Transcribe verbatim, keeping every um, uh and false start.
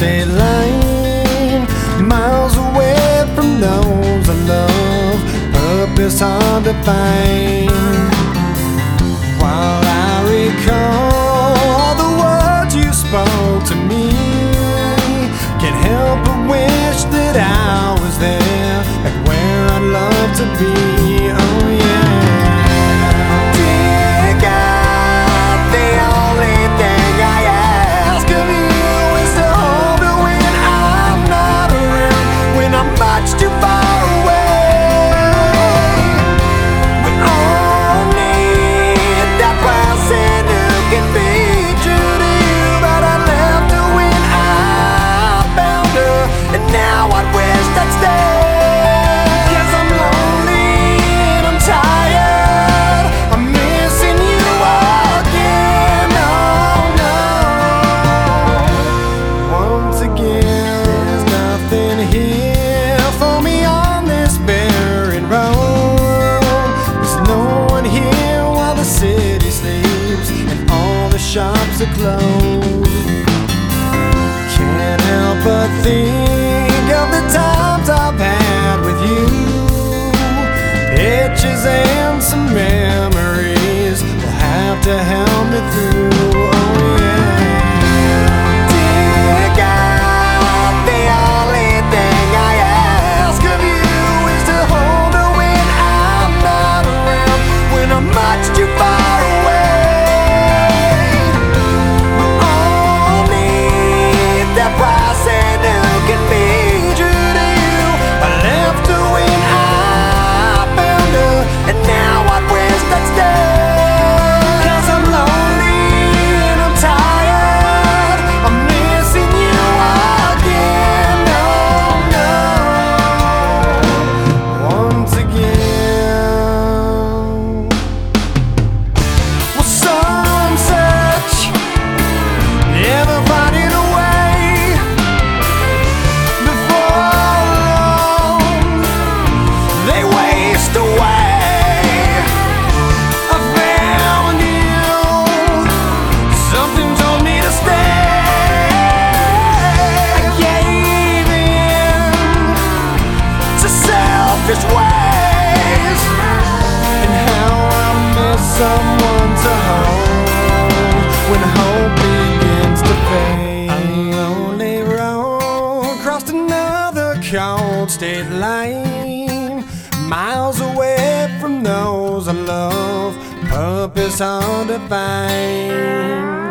state line, miles away from those I love, purpose hard to find. While I recall the words you spoke to me, can't help but wish that I was there, like where I'd love to be. Oh yeah. Dear God, the only thing I ask of you is to hold me when I'm not around, when I'm much too far away. We all need that person who can be true to you, but I left her when I found her, and now I wish I'd stay. Shops are closed. Can't help but think of the times I've had with you. Pictures and some memories will have to help me through. Oh yeah. Dear God, the only thing I ask of you is to hold her when I'm not around, when I'm much too far away. Ways, and how I miss someone to hold when hope begins to fade. A lonely road crossed another cold state line, miles away from those I love, purpose hard to find.